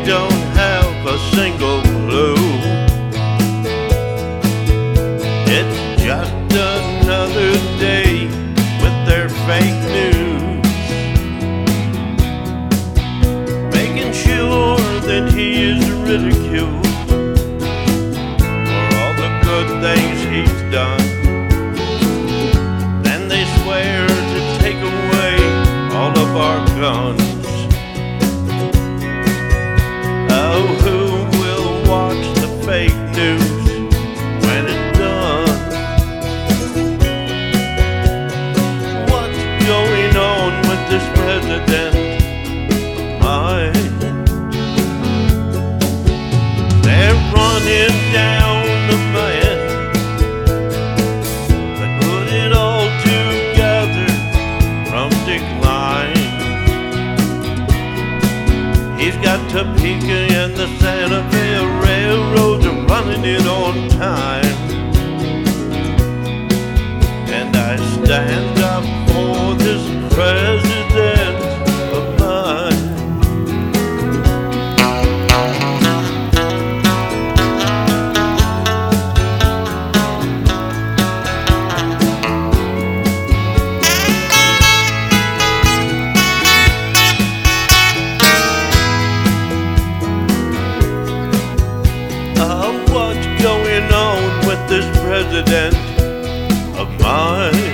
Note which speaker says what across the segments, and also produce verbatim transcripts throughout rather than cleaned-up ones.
Speaker 1: don't have a single clue. It's just another day with their fake news, making sure that he is ridiculed for all the good things he's done. Then they swear to take away all of our guns. Oh, who will watch the fake news when it's done? What's going on with this president of mine? They're running down the man that put it all together from decline. He's got Topeka and the Santa Fe railroads are running it on time. And I stand up for this president of mine. Oh, what's going on with this president of mine?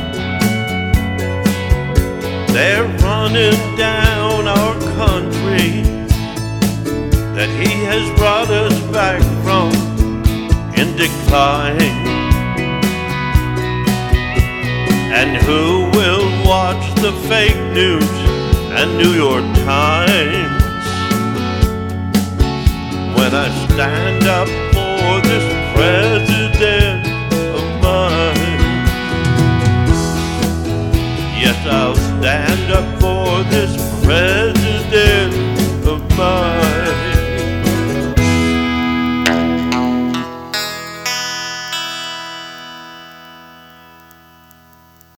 Speaker 1: They're running down our country that he has brought us back from in decline. And who will watch the fake news and New York Times when I stand up for this president of mine? Yes, I'll stand up for this president of mine.